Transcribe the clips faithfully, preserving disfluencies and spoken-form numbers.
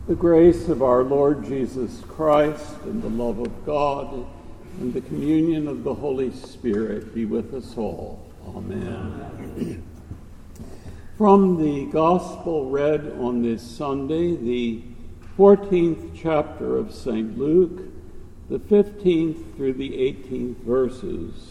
The grace of our Lord Jesus Christ and the love of God and the communion of the Holy Spirit be with us all. Amen. From the Gospel read on this Sunday, the fourteenth chapter of Saint Luke, the fifteenth through the eighteenth verses.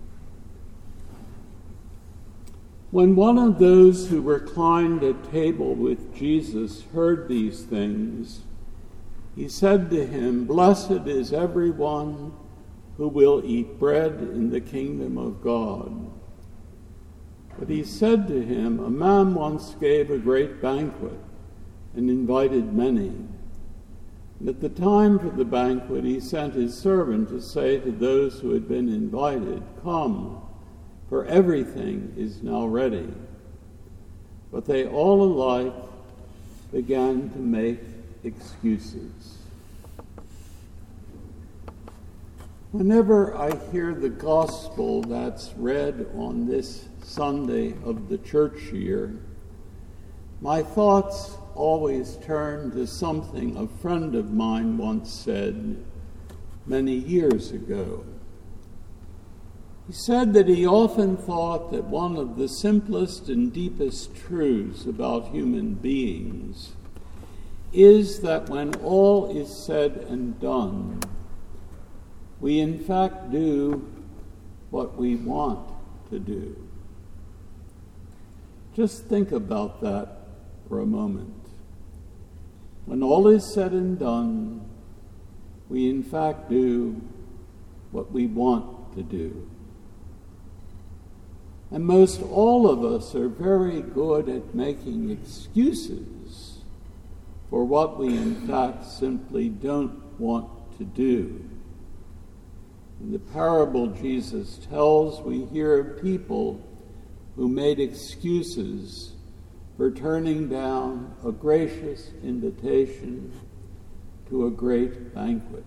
When one of those who reclined at table with Jesus heard these things, he said to him, "Blessed is everyone who will eat bread in the kingdom of God." But he said to him, "A man once gave a great banquet and invited many. And at the time for the banquet, he sent his servant to say to those who had been invited, 'Come, for everything is now ready.' But they all alike began to make excuses." Whenever I hear the gospel that's read on this Sunday of the church year, my thoughts always turn to something a friend of mine once said many years ago. He said that he often thought that one of the simplest and deepest truths about human beings is that when all is said and done, we in fact do what we want to do. Just think about that for a moment. When all is said and done, we in fact do what we want to do. And most all of us are very good at making excuses for what we in fact simply don't want to do. In the parable Jesus tells, we hear of people who made excuses for turning down a gracious invitation to a great banquet.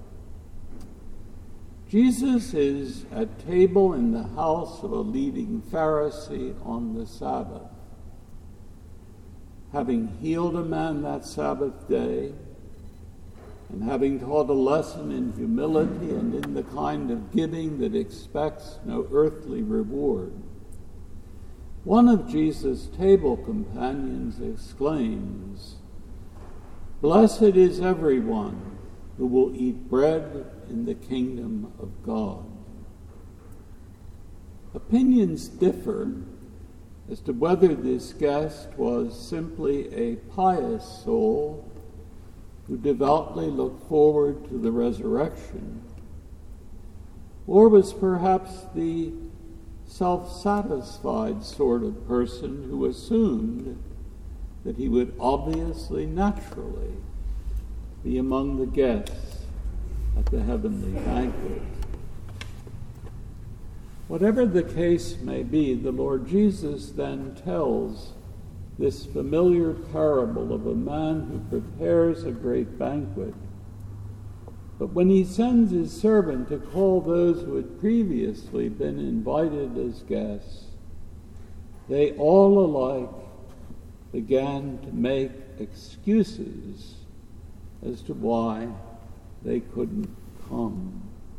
Jesus is at table in the house of a leading Pharisee on the Sabbath. Having healed a man that Sabbath day, and having taught a lesson in humility and in the kind of giving that expects no earthly reward, one of Jesus' table companions exclaims, "Blessed is everyone who will eat bread in the kingdom of God." Opinions differ as to whether this guest was simply a pious soul who devoutly looked forward to the resurrection, or was perhaps the self-satisfied sort of person who assumed that he would obviously, naturally, be among the guests at the heavenly banquet. Whatever the case may be, the Lord Jesus then tells this familiar parable of a man who prepares a great banquet. But when he sends his servant to call those who had previously been invited as guests, they all alike began to make excuses as to why they couldn't come.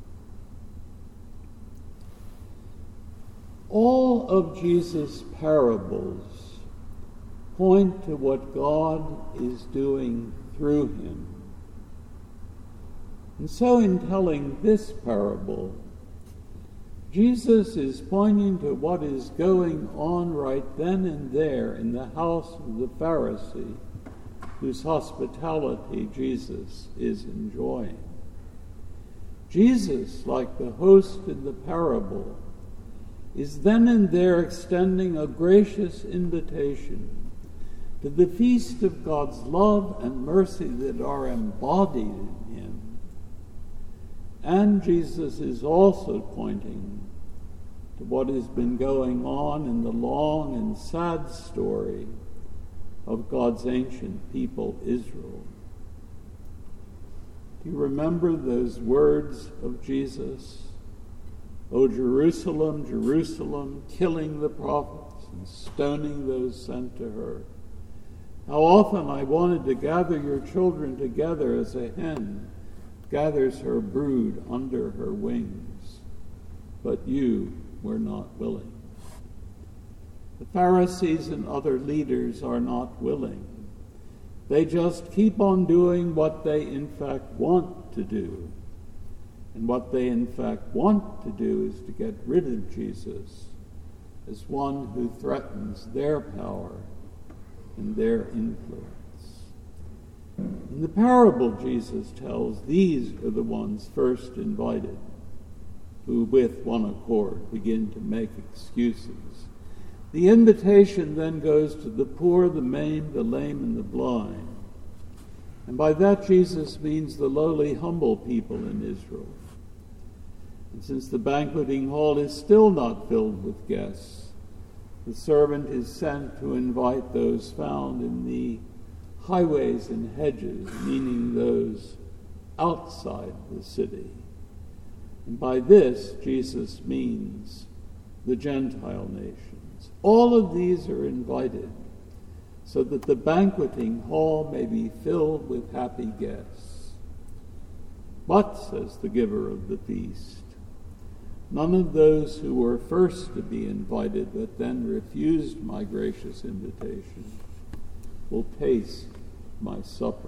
All of Jesus' parables point to what God is doing through him. And so in telling this parable, Jesus is pointing to what is going on right then and there in the house of the Pharisee, whose hospitality Jesus is enjoying. Jesus, like the host in the parable, is then and there extending a gracious invitation to the feast of God's love and mercy that are embodied in him. And Jesus is also pointing to what has been going on in the long and sad story of God's ancient people, Israel. Do you remember those words of Jesus? "O Jerusalem, Jerusalem, killing the prophets and stoning those sent to her. How often I wanted to gather your children together as a hen gathers her brood under her wings, but you were not willing. The Pharisees and other leaders are not willing. They just keep on doing what they in fact want to do. And what they in fact want to do is to get rid of Jesus as one who threatens their power and their influence. In the parable Jesus tells, these are the ones first invited, who with one accord begin to make excuses. The invitation then goes to the poor, the maimed, the lame, and the blind. And by that Jesus means the lowly, humble people in Israel. And since the banqueting hall is still not filled with guests, the servant is sent to invite those found in the highways and hedges, meaning those outside the city. And by this, Jesus means the Gentile nations. All of these are invited so that the banqueting hall may be filled with happy guests. But, says the giver of the feast, none of those who were first to be invited but then refused my gracious invitation will taste my supper.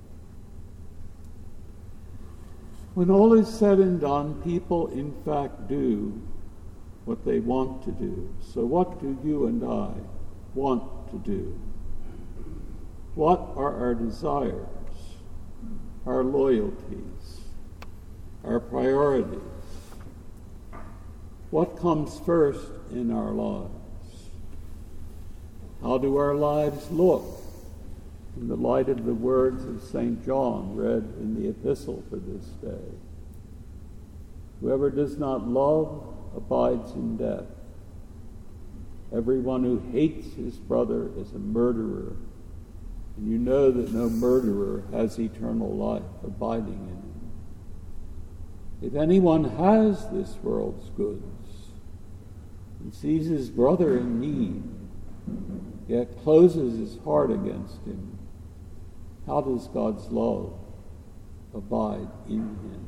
When all is said and done, people in fact do what they want to do. So what do you and I want to do? What are our desires, our loyalties, our priorities? What comes first in our lives? How do our lives look in the light of the words of Saint John read in the epistle for this day? Whoever does not love abides in death. Everyone who hates his brother is a murderer, and you know that no murderer has eternal life abiding in him. If anyone has this world's goods and sees his brother in need, yet closes his heart against him, how does God's love abide in him?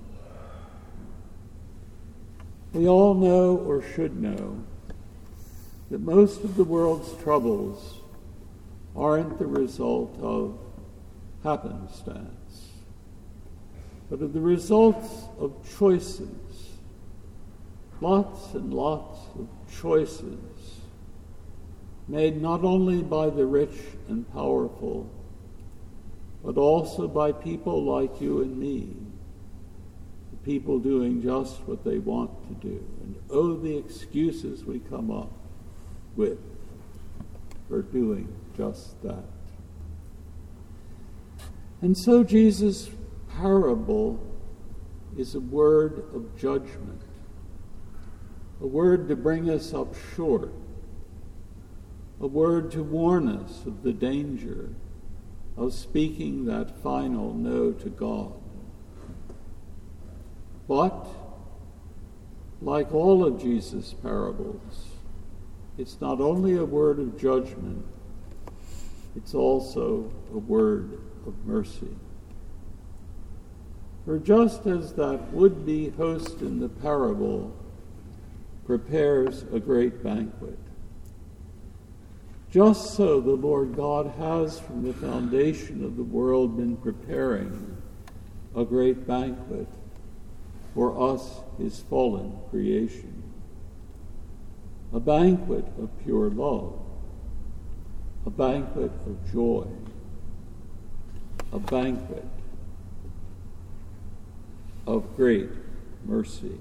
We all know, or should know, that most of the world's troubles aren't the result of happenstance, but of the results of choices. Lots and lots of choices made not only by the rich and powerful, but also by people like you and me, the people doing just what they want to do. And oh, the excuses we come up with for doing just that. And so Jesus' parable is a word of judgment, a word to bring us up short, a word to warn us of the danger of speaking that final no to God. But, like all of Jesus' parables, it's not only a word of judgment, it's also a word of mercy. For just as that would-be host in the parable prepares a great banquet, just so the Lord God has from the foundation of the world been preparing a great banquet for us, his fallen creation. A banquet of pure love, a banquet of joy, a banquet of great mercy.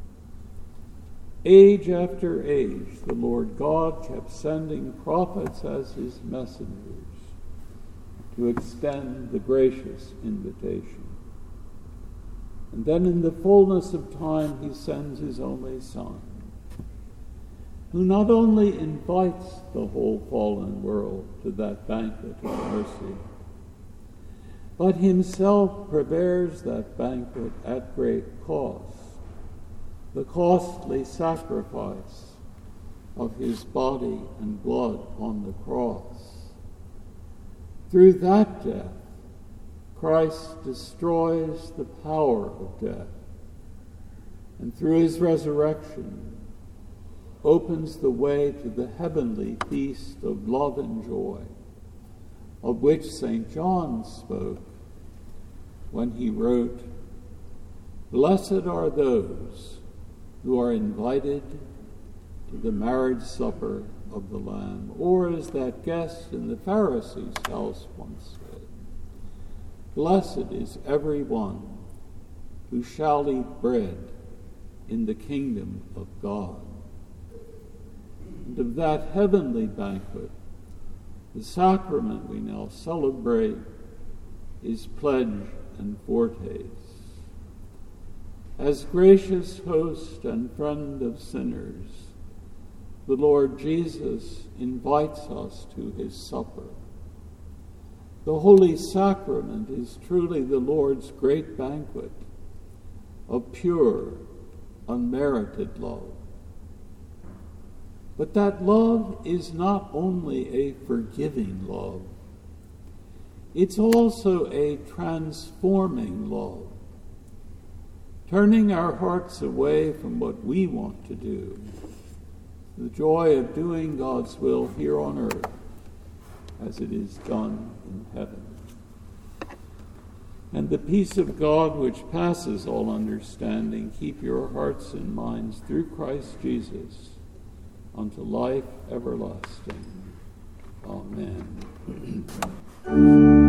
Age after age, the Lord God kept sending prophets as his messengers to extend the gracious invitation. And then in the fullness of time, he sends his only Son, who not only invites the whole fallen world to that banquet of mercy, but himself prepares that banquet at great cost, the costly sacrifice of his body and blood on the cross. through that death, Christ destroys the power of death, and through his resurrection opens the way to the heavenly feast of love and joy, of which Saint John spoke when he wrote, "Blessed are those who are invited to the marriage supper of the Lamb," or as that guest in the Pharisee's house once said, "Blessed is every one who shall eat bread in the kingdom of God." And of that heavenly banquet, the sacrament we now celebrate is pledge and foretaste. As gracious host and friend of sinners, the Lord Jesus invites us to his supper. The Holy Sacrament is truly the Lord's great banquet of pure, unmerited love. But that love is not only a forgiving love, it's also a transforming love, turning our hearts away from what we want to do, the joy of doing God's will here on earth as it is done in heaven. And the peace of God, which passes all understanding, keep your hearts and minds through Christ Jesus unto life everlasting. Amen.